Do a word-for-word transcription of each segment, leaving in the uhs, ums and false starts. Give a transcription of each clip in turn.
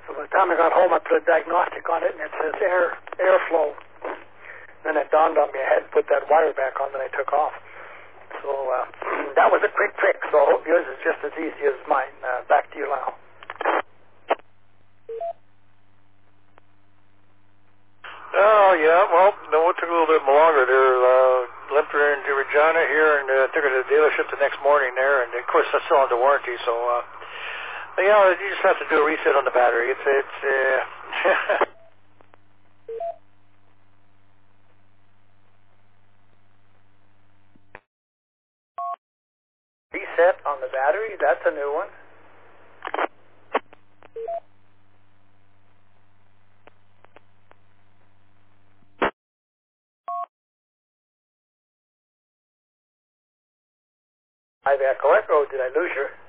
So by the time I got home, I put a diagnostic on it, and it says air airflow. Then it dawned on me I had to put that wire back on that I took off. So uh, that was a quick fix. So I hope yours is just as easy as mine. Uh, back to you, Lyle. Oh, yeah, well, no, it took a little bit longer there. Uh, limped her into Regina here and uh, took her to the dealership the next morning there. And, of course, that's still under warranty. So, uh, yeah, you just have to do a reset on the battery. It's, it's, uh... Reset on the battery? That's a new one. I've Echo Echo. Did I lose you?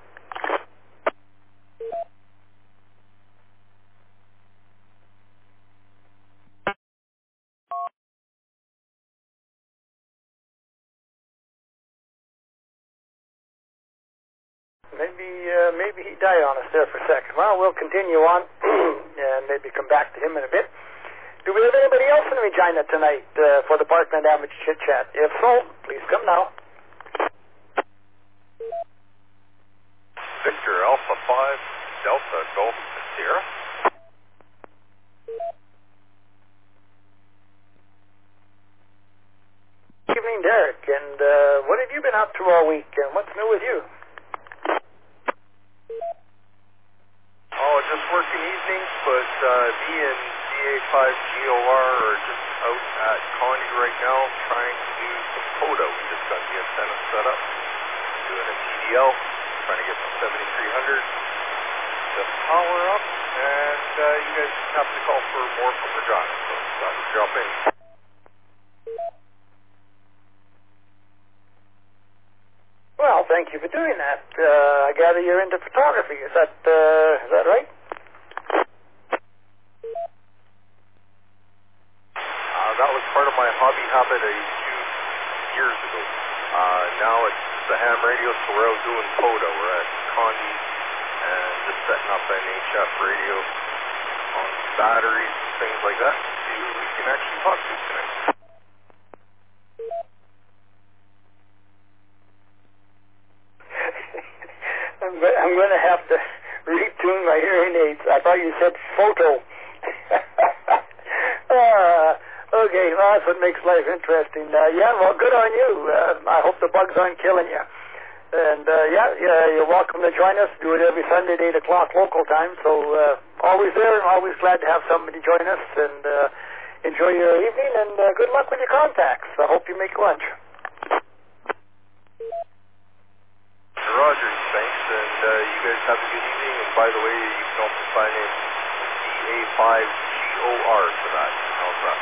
Maybe uh, maybe he died on us there for a second. Well, we'll continue on and maybe come back to him in a bit. Do we have anybody else in Regina tonight uh, for the Parkland Average Chit Chat? If so, please come now. Victor Alpha five Delta Golf Sierra. Good evening, Derek. And uh, what have you been up to all week? And what's new with you? Oh, just working evenings, but uh, me and D A five G O R are just out at Connie right now trying to do some photo. We just got the antenna set up, doing a T D L, trying to get some seventy-three hundred to power up, and uh, you guys have to call for more from Regina, so that would drop in. Well, thank you for doing that. Uh, I gather you're into photography. Is that uh, is that right? Uh, that was part of my hobby habit a few years ago. Uh, now it's the ham radio, so we're out doing photo. We're at Condi and just setting up an H F radio on batteries and things like that. See who we can actually talk to tonight. I'm, go- I'm going to have to retune my hearing aids. I thought you said photo. uh, okay, well, that's what makes life interesting. Uh, yeah, well, good on you. Uh, I hope the bugs aren't killing you. And, uh, yeah, yeah, you're welcome to join us. Do it every Sunday at eight o'clock local time. So uh, always there, always glad to have somebody join us. And uh, enjoy your evening, and uh, good luck with your contacts. I hope you make lunch. Roger, thanks, and uh, you guys have a good evening. And by the way, you can also sign in D A five G O R for that. How's that?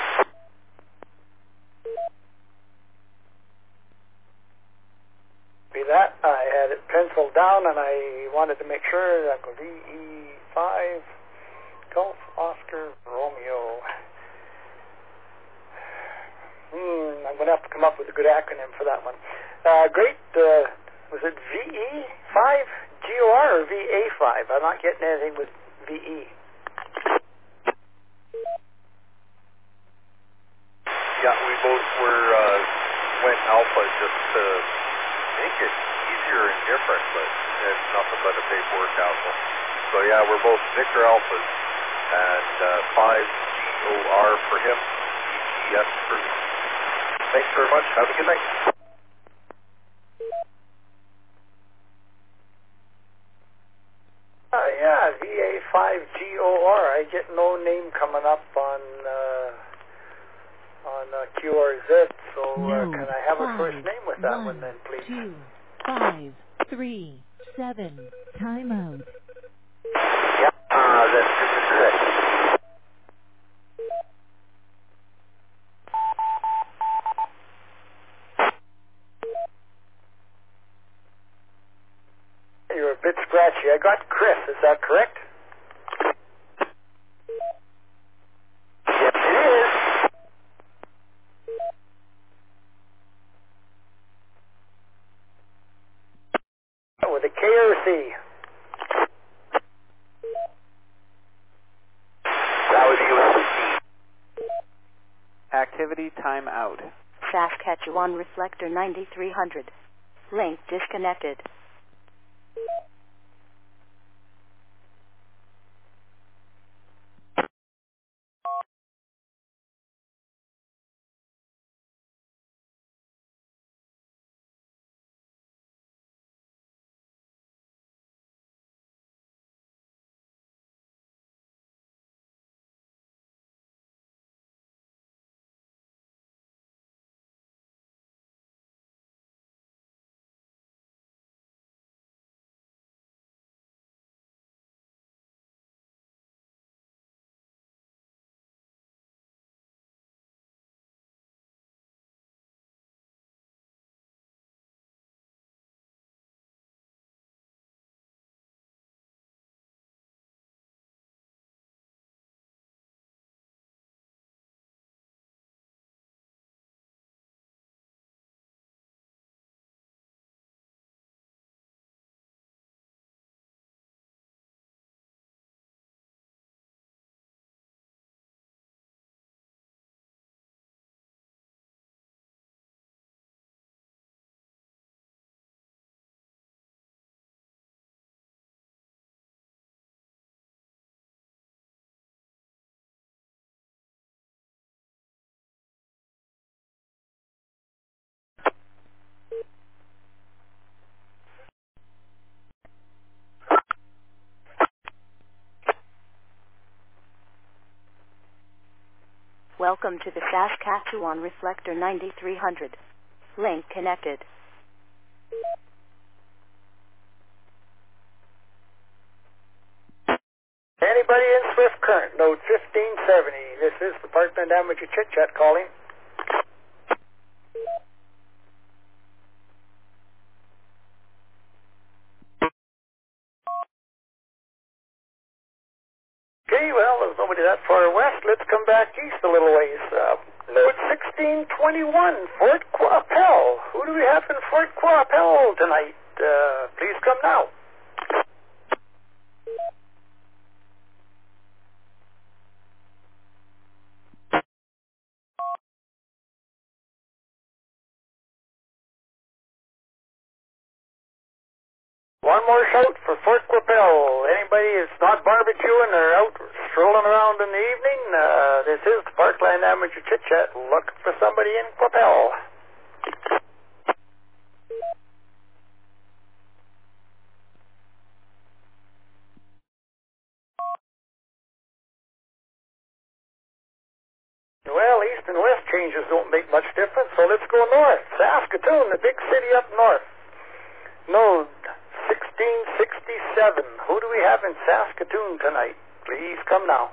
Be that. I had it penciled down, and I wanted to make sure that go D E five Golf Oscar Romeo. Hmm, I'm going to have to come up with a good acronym for that one. Uh, great. Uh, was it V E five G O R or V A five? I'm not getting anything with V E. Yeah, we both were uh, went alpha just to make it easier and different, but it's nothing but a paperwork alpha. So yeah, we're both Victor Alphas, and uh, five G O R for him, E G S for me. Thanks very much. Have a good night. Uh, yeah, V A five G O R. I get no name coming up on uh, on uh, Q R Z, so uh, can I have a first name with that one, one then, please? two five three seven. Timeout. Yeah, uh, that's correct. You're a bit scratchy. I got Chris. Is that correct? Yes, it is. With a K or a C? activity timeout. Saskatchewan Reflector ninety-three hundred. Link disconnected. Welcome to the Saskatchewan Reflector ninety-three hundred. Link connected. Anybody in Swift Current, node fifteen seventy. This is the Parkland Amateur Chit Chat calling. Okay, well, there's nobody that far west. Let's come back east a little ways. Uh, node sixteen twenty-one, Fort Quappel. Who do we have in Fort Quappel tonight? Uh, please come now. One more shout for Fort Quappel. Anybody that's not barbecuing or out strolling around in the evening, uh, this is the Parkland Amateur Chit Chat. Looking for somebody in Quappel. Well, east and west changes don't make much difference, so let's go north. Saskatoon, the big city up north. Node sixteen sixty-seven. Who do we have in Saskatoon tonight? Please come now.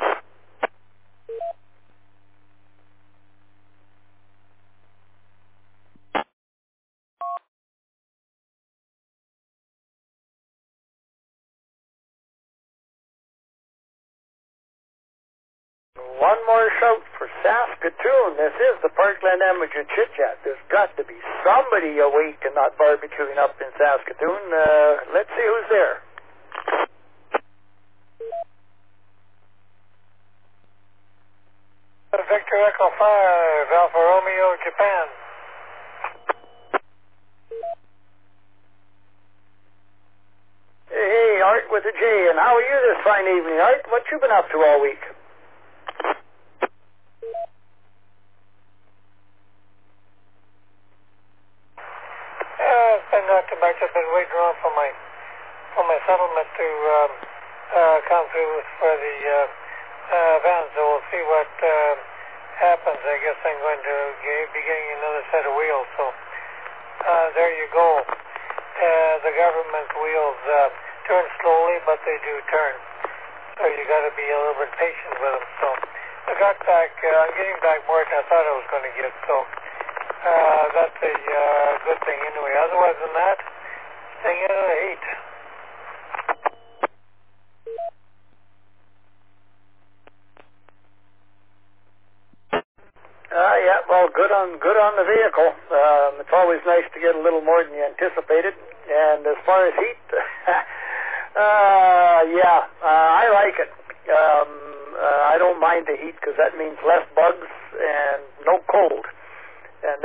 One more shout for Saskatoon. This is the Parkland Amateur Chit Chat. There's got to be somebody awake and not barbecuing up in Saskatoon. Uh, let's see who's there. Victor Echo five, Alfa Romeo, Japan. Hey, hey, Art with a J. And how are you this fine evening, Art? What you been up to all week? Uh, it's been not too much. I've been waiting around for my for my settlement to um, uh, come through for the uh, uh, van, so we'll see what uh, happens. I guess I'm going to be getting another set of wheels. So uh, there you go. Uh, the government wheels uh, turn slowly, but they do turn. So you got to be a little bit patient with them. So I got back. Uh, I'm getting back more than I thought I was going to get. So. Uh, that's a uh, good thing anyway. Otherwise than that, staying in the heat. Uh, yeah, well, good on good on the vehicle. Um, it's always nice to get a little more than you anticipated. And as far as heat, uh, yeah, uh, I like it. Um, uh, I don't mind the heat because that means less bugs and no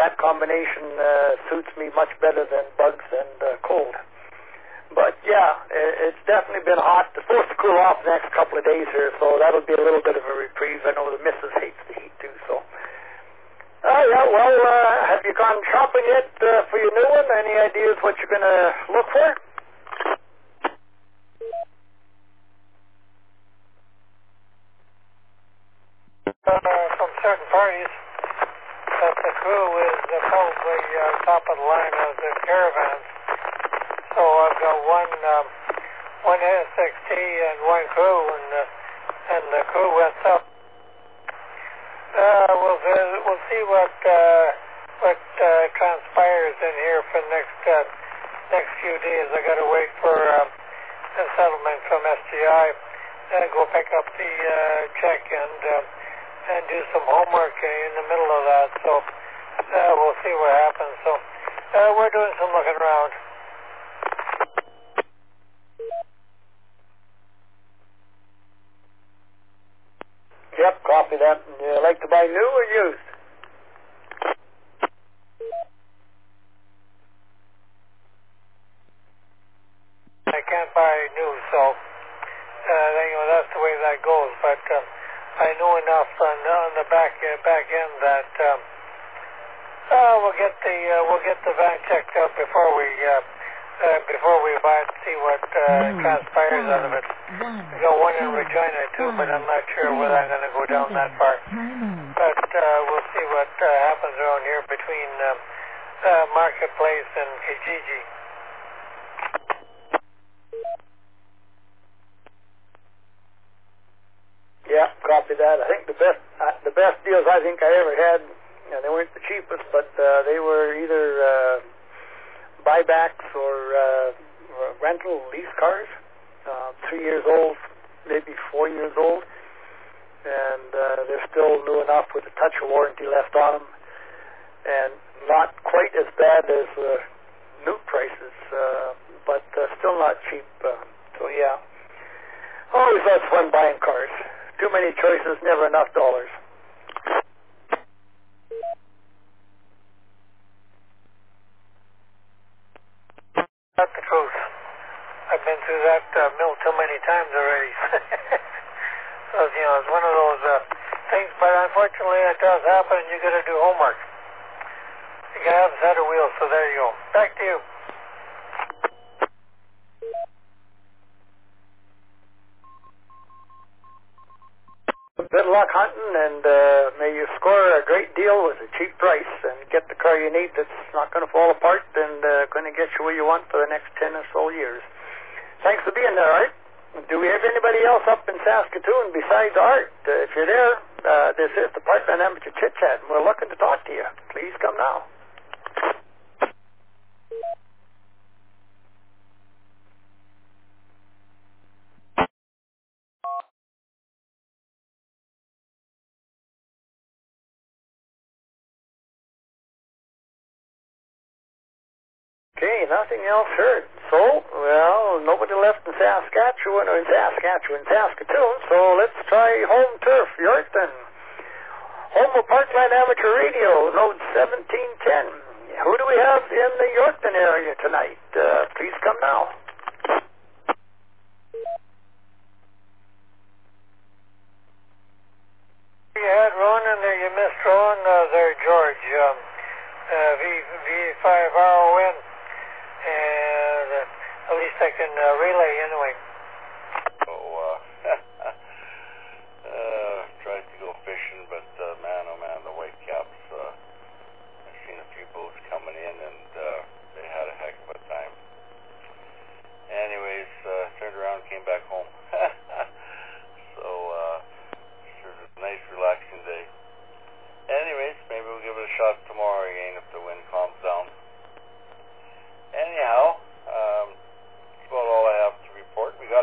that combination uh, suits me much better than bugs and uh, cold. But yeah, it's definitely been hot. It's supposed to cool off the next couple of days here, so that'll be a little bit of a reprieve. I know the missus hates the heat too, so. Oh, yeah, well, uh, have you gone shopping yet uh, for your new one? Any ideas what you're going to look for? Uh, from certain parties that the crew is uh, probably uh, top of the line of the caravans. So I've got one um, one S X T and one crew, and uh, and the crew went up. Uh, we'll uh, we'll see what uh, what uh, transpires in here for the next uh, next few days. I got to wait for uh, a settlement from S G I, and go pick up the uh, check and uh, and do some homework in the middle of that. So uh, we'll see what happens. So uh, we're doing some looking around. Yep, copy that. You like to buy new or used? I can't buy new, so uh, you know that's the way that goes. But um, I know enough on, on the back uh, back end that um, uh, we'll get the uh, we'll get the van checked out before we uh, uh, before we buy it. See what uh, Nine, transpires five, out of it. one, I got one in two, Regina too, but I'm not sure three, whether I'm going to go down seven, that far. time out. But uh, we'll see what uh, happens around here between uh, uh, Marketplace and Kijiji. Yeah, copy that. I think the best uh, the best deals I think I ever had, you know, they weren't the cheapest, but uh, they were either uh, buybacks or uh, rental lease cars, uh, three years old, maybe four years old, and uh, they're still new enough with a touch of warranty left on them, and not quite as bad as uh, new prices, uh, but uh, still not cheap. Uh, so yeah, always lots of fun buying cars. Too many choices, never enough dollars. That's the truth. I've been through that uh, mill too many times already. So, you know, it's one of those uh, things, but unfortunately it does happen, and you got to do homework. You got to have a set of wheels, so there you go. Back to you. Good luck hunting, and uh, may you score a great deal with a cheap price and get the car you need that's not going to fall apart and uh, going to get you where you want for the next ten or so years. Thanks for being there, Art. Do we have anybody else up in Saskatoon besides Art? Uh, if you're there, uh, this is the Parkland Amateur Chit Chat, and we're looking to talk to you. Please come now. Okay, nothing else heard. So, well, nobody left in Saskatchewan or in Saskatchewan, Saskatoon, so let's try home turf, Yorkton. Home of Parkland Amateur Radio, node seventeen ten. Who do we have in the Yorkton area tonight? Uh, please come now. You had Ron in there, you missed Ron uh, there, George. Um, uh, v, V5 R O N. And uh, at least I can uh, relay anyway. So, uh, uh, tried to go fishing, but uh, man, oh man, the whitecaps, uh, I've seen a few boats coming in, and uh, they had a heck of a time. Anyways, uh, turned around and came back home. So, uh, it was a nice, relaxing day. Anyways, maybe we'll give it a shot tomorrow again if the wind calms down. Anyhow, um, that's about all I have to report. We got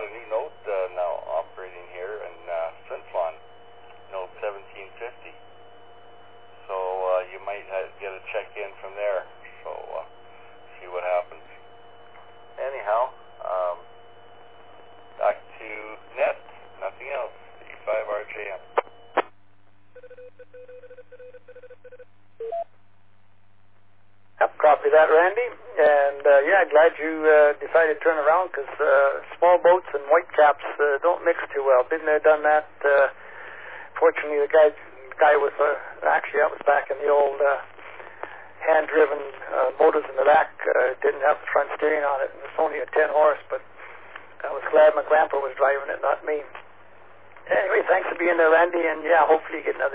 Copy that, Randy. And uh, yeah, glad you uh, decided to turn around because uh, small boats and whitecaps uh, don't mix too well. Been there, done that. Uh, fortunately, the guy guy was uh, actually that was back in the old uh, hand-driven uh, motors in the back. Uh, didn't have the front steering on it. It was only a ten horse, but I was glad my grandpa was driving it, not me. Anyway, thanks for being there, Randy. And yeah, hopefully you get another.